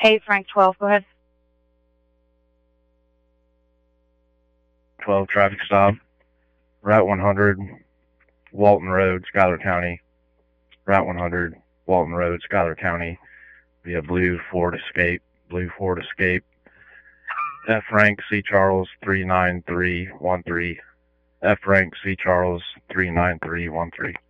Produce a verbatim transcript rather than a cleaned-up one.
Hey, Frank twelve, go ahead. twelve traffic stop. Route one hundred, Walton Road, Schuyler County. Route one hundred, Walton Road, Schuyler County. Via blue Ford Escape. Blue Ford Escape. F. Frank C. Charles three nine three one three. F. Frank C. Charles three nine three one three.